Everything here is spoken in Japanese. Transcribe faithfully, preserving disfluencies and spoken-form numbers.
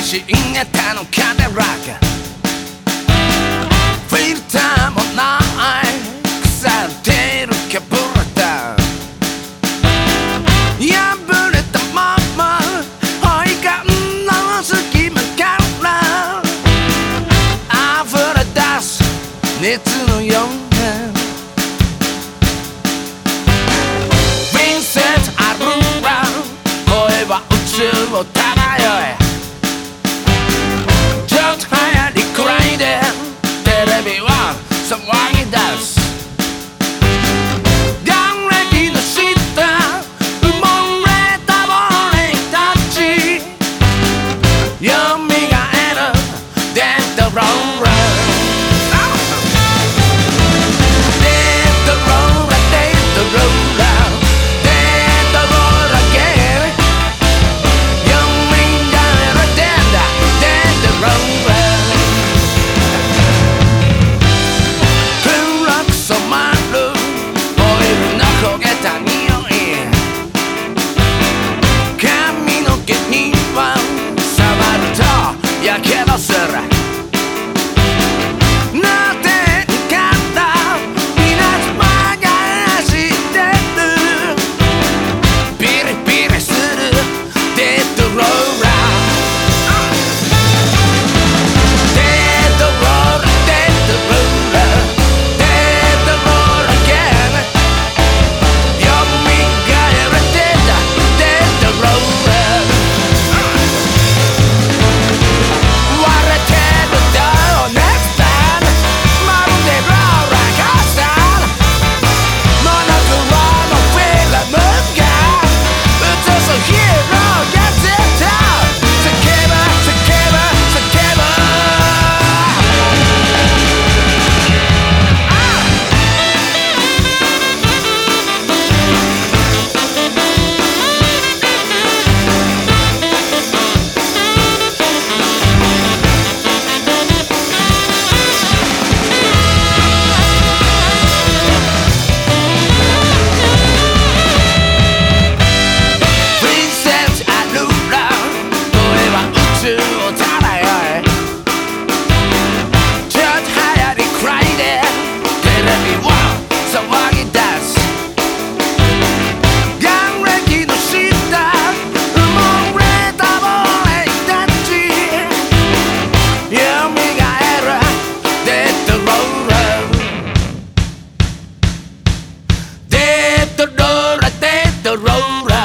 新型のカデラがフィルターもない腐っているキャブラター破れたまま配管の隙間から溢れ出す熱のようなヴィンセント・アルーラ声は宇宙を漂えちょっと早りくらいでテレビは騒ぎ出す眼歴の下埋もれた俺たち蘇るデッドローラーやけどするなぜかだ稲妻がしてるピリピリするデッドローラーデッドローラーデッドローラーデッドローラー again よみがえらせたデッドローラーthe road.